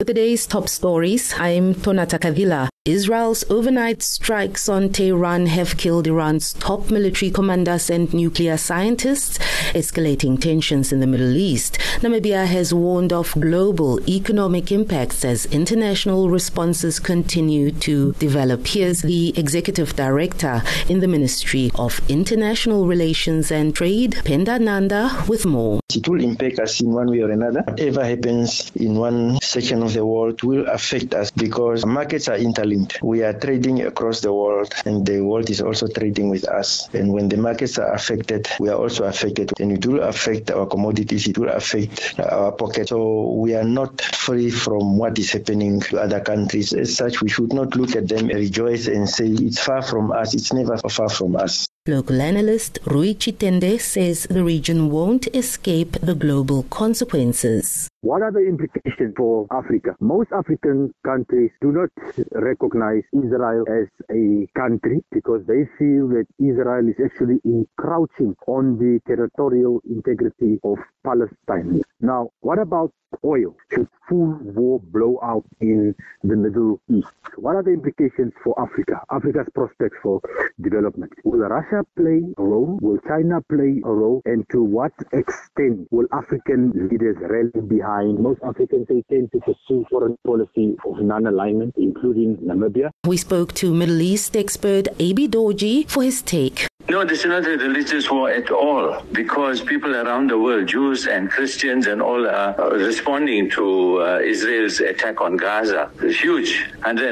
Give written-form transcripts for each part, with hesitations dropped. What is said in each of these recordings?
With today's top stories, I'm Tonata Kavila. Israel's overnight strikes on Tehran have killed Iran's top military commanders and nuclear scientists, escalating tensions in the Middle East. Namibia has warned of global economic impacts as international responses continue to develop. Here's the executive director in the Ministry of International Relations and Trade, Penda Nanda, with more. It will impact us in one way or another. Whatever happens in one section of the world will affect us because markets are interlinked. We are trading across the world and the world is also trading with us. And when the markets are affected, we are also affected. And it will affect our commodities, it will affect our pocket. So we are not free from what is happening to other countries. As such, we should not look at them and rejoice and say it's far from us. It's never far from us. Local analyst Rui Chitende says the region won't escape the global consequences. What are the implications for Africa? Most African countries do not recognize Israel as a country because they feel that Israel is actually encroaching on the territorial integrity of Palestine. Now, what about oil? Should full war blow out in the Middle East? What are the implications for Africa? Africa's prospects for development. Will Russia play a role? Will China play a role? And to what extent will African leaders rally behind? Most Africans, they tend to pursue foreign policy of non-alignment, including Namibia. We spoke to Middle East expert Abi Dorji for his take. No, this is not a religious war at all, because people around the world, Jews and Christians and all, are responding to Israel's attack on Gaza. It's huge.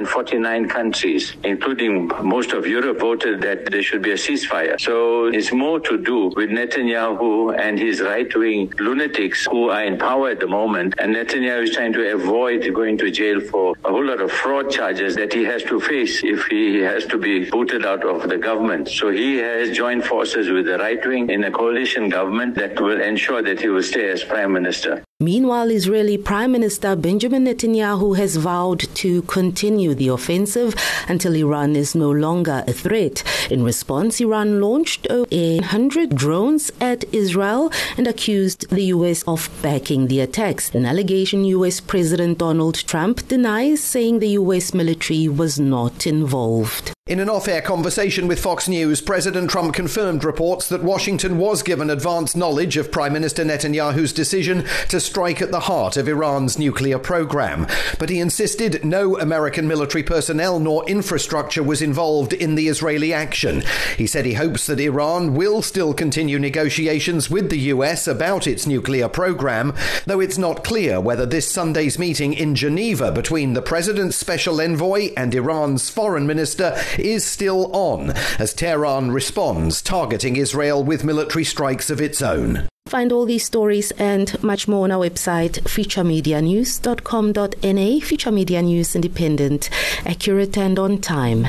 149 countries, including most of Europe, voted that there should be a ceasefire. So it's more to do with Netanyahu and his right-wing lunatics who are in power at the moment. And Netanyahu is trying to avoid going to jail for a whole lot of fraud charges that he has to face if he has to be booted out of the government. So he has joined forces with the right wing in a coalition government that will ensure that he will stay as prime minister. Meanwhile, Israeli Prime Minister Benjamin Netanyahu has vowed to continue the offensive until Iran is no longer a threat. In response, Iran launched over 100 drones at Israel and accused the U.S. of backing the attacks, an allegation U.S. President Donald Trump denies, saying the U.S. military was not involved. In an off-air conversation with Fox News, President Trump confirmed reports that Washington was given advance knowledge of Prime Minister Netanyahu's decision to strike at the heart of Iran's nuclear program. But he insisted no American military personnel nor infrastructure was involved in the Israeli action. He said he hopes that Iran will still continue negotiations with the US about its nuclear program, though it's not clear whether this Sunday's meeting in Geneva between the president's special envoy and Iran's foreign minister is still on, as Tehran responds, targeting Israel with military strikes of its own. Find all these stories and much more on our website, futuremedianews.com.na. Future Media News, independent, accurate and on time.